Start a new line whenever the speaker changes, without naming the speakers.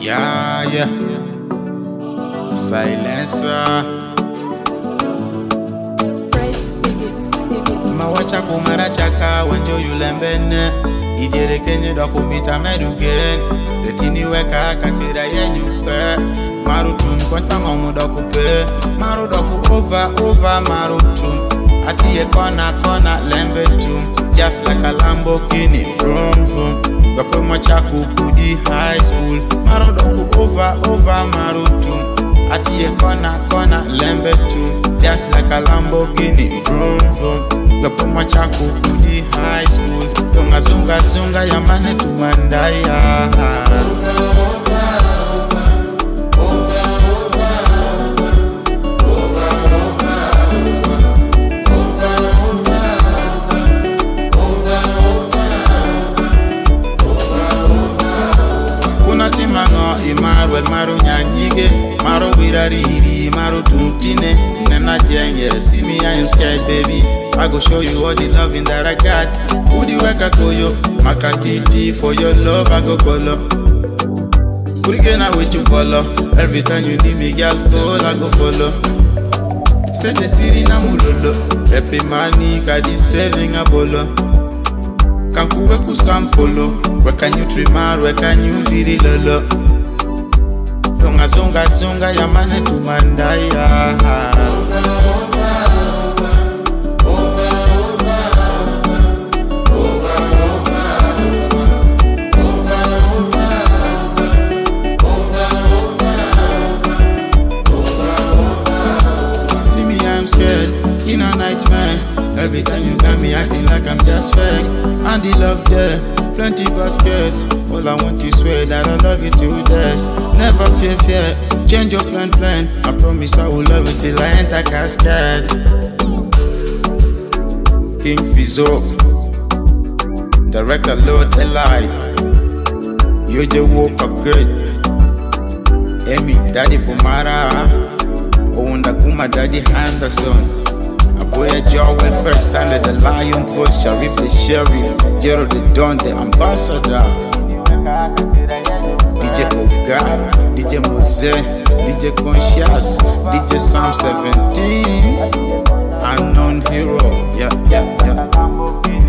Yeah, yeah. Silencer. Mawacha kumara chaka wenjo yulembene. Ijere kenye dokumita medugen. Letini weka kakira yenyupe. Marutum konta ngomu dokupe. Maru doku over marutum. Atiye kona lembe tum. Just like a Lamborghini vroom vroom. Gapo machaku kudi high school. Maru doku over marutum. Atiye kona lembe tum. Just like a Lamborghini vroom vroom. Gapo machaku kudi high school. Donga zunga yamane tumandaya. Imaru maru nyanyige, maru wirariri, maru tuntine. Nena jenge, see me I am scared baby. I go show you all the loving that I got. Udi weka koyo, makatiti for your love I go follow. Udi na with you follow. Every time you need me, girl, call I go follow. Send the city na mulolo. Repi mani kadi saving a bolo. Kanku weku sampolo. Weka you trimar, weka you didi lolo. Donga zunga yamane tumandaya. See me, I'm scared, in a nightmare. Every time you got me acting like I'm just fake. And the love there, plenty baskets. All I want is swear that I love you till death. Never fear, change your plan. I promise I will love you till I enter cascade. King Fizo, Director Lord Eli, you just woke up good. Emi Daddy Pumara, Owunda Kuma Daddy Henderson. Boya Joe went first, Sunday the Lion Force, Sharif the Sheriff, Gerald the Don, the Ambassador, DJ Oga, DJ Mose, DJ Conscious, DJ Sam 17, Unknown Hero, yeah.